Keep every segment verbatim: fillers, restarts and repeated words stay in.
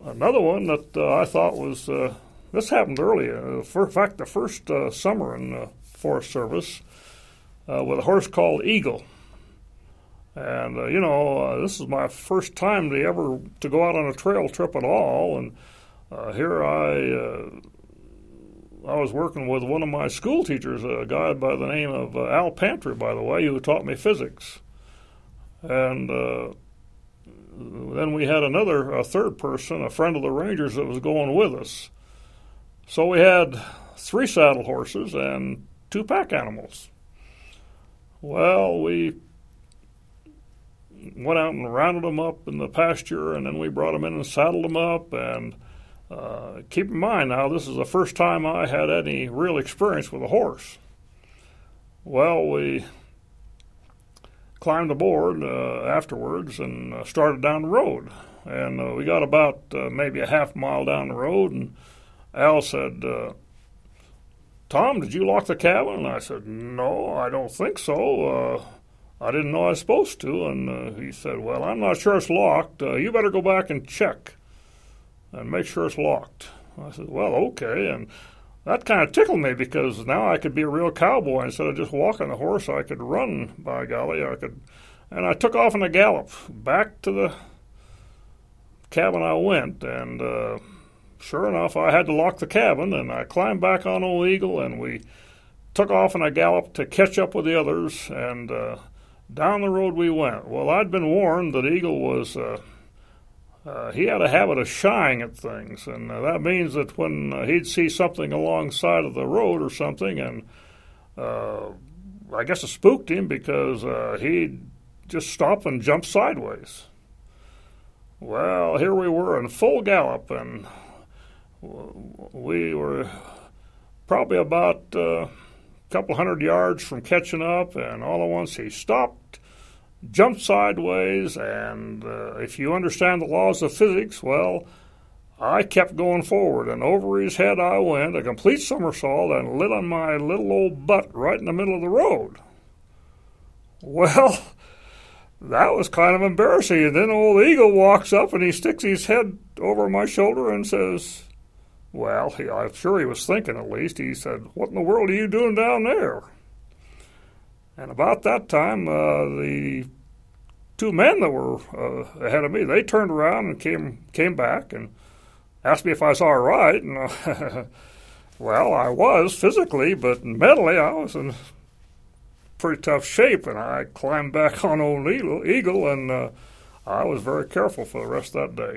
another one that uh, I thought was, uh, this happened early. Uh, for, in fact, the first uh, summer in the Forest Service uh, with a horse called Eagle. And, uh, you know, uh, this is my first time to ever to go out on a trail trip at all. And uh, here I uh, I was working with one of my school teachers, a guy by the name of uh, Al Pantry, by the way, who taught me physics. And uh, then we had another, a third person, a friend of the Rangers that was going with us. So we had three saddle horses and two pack animals. Well, we went out and rounded them up in the pasture, and then we brought them in and saddled them up. And uh, keep in mind now, this is the first time I had any real experience with a horse. Well, we climbed aboard uh, afterwards and uh, started down the road. And uh, we got about uh, maybe a half mile down the road, and Al said, uh, Tom, did you lock the cabin? And I said, no, I don't think so. Uh, I didn't know I was supposed to. And uh, he said, well, I'm not sure it's locked. Uh, you better go back and check and make sure it's locked. I said, well, okay. And that kind of tickled me because now I could be a real cowboy. Instead of just walking the horse, I could run, by golly. I could. And I took off in a gallop. Back to the cabin I went. And uh, sure enough, I had to lock the cabin. And I climbed back on old Eagle, and we took off in a gallop to catch up with the others. And uh, down the road we went. Well, I'd been warned that Eagle was, uh, uh, he had a habit of shying at things. And uh, that means that when uh, he'd see something alongside of the road or something, and uh, I guess it spooked him because uh, he'd just stop and jump sideways. Well, here we were in full gallop, and we were probably about uh, a couple hundred yards from catching up, and all at once he stopped, jumped sideways, and uh, if you understand the laws of physics, well, I kept going forward, and over his head I went, a complete somersault, and lit on my little old butt right in the middle of the road. Well, that was kind of embarrassing, and then old Eagle walks up, and he sticks his head over my shoulder and says, well, he, I'm sure he was thinking at least, he said, what in the world are you doing down there? And about that time, uh, the two men that were uh, ahead of me, they turned around and came came back and asked me if I was all right. And uh, well, I was physically, but mentally I was in pretty tough shape. And I climbed back on old Eagle, Eagle and uh, I was very careful for the rest of that day.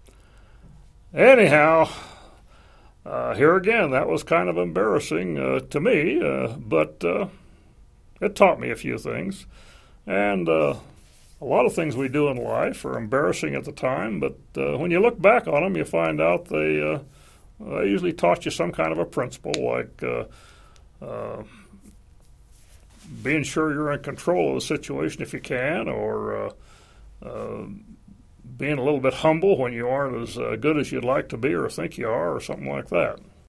Anyhow, uh, here again, that was kind of embarrassing uh, to me, uh, but uh, it taught me a few things. And uh, a lot of things we do in life are embarrassing at the time, but uh, when you look back on them, you find out they, uh, they usually taught you some kind of a principle, like uh, uh, being sure you're in control of the situation if you can, or uh, uh, being a little bit humble when you aren't as uh, good as you'd like to be or think you are, or something like that.